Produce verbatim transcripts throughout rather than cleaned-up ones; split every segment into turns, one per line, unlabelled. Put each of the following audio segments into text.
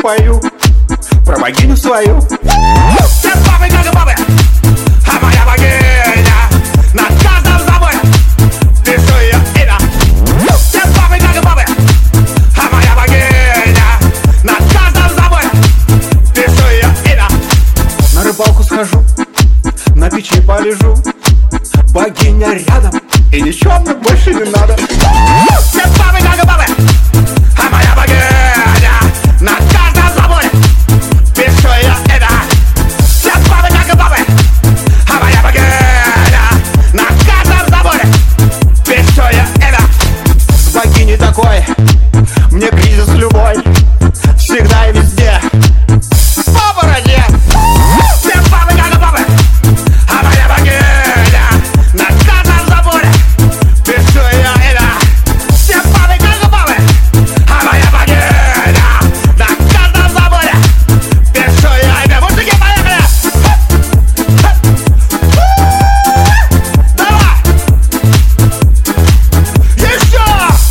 пою про богиню свою.
Все бабы как бабы, а моя богиня на каждом заборе пишу ее имя. Все бабы как бабы, а моя богиня на каждом заборе пишу ее имя.
На рыбалку схожу, на печи полежу, богиня рядом, и ничего мне больше не надо.
Все бабы как бабы, а моя богиня на каждом заборе пишу ее имя. Все бабы как бабы, а моя богиня на каждом заборе пишу ее имя.
С богиней такой мне кризис любой, всегда и везде по бороде.
Все бабы как бабы, а моя богиня на каждом заборе пишу ее имя. Все бабы как бабы, а моя богиня на каждом заборе пишу ее имя. Мужики, поехали! Давай! Еще!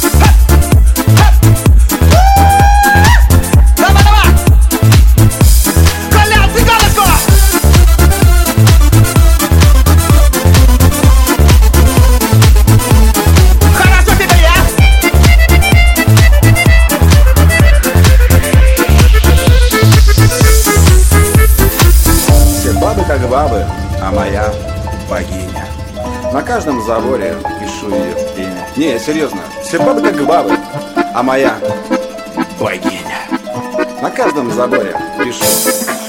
Давай, давай! Колян, цыганочку! Хорошо тебе, я?
Все бабы как бабы, а моя богиня. На каждом заборе пишу ее имя. Не, серьезно, все бабы как бабы, а моя богиня. На каждом заборе пишу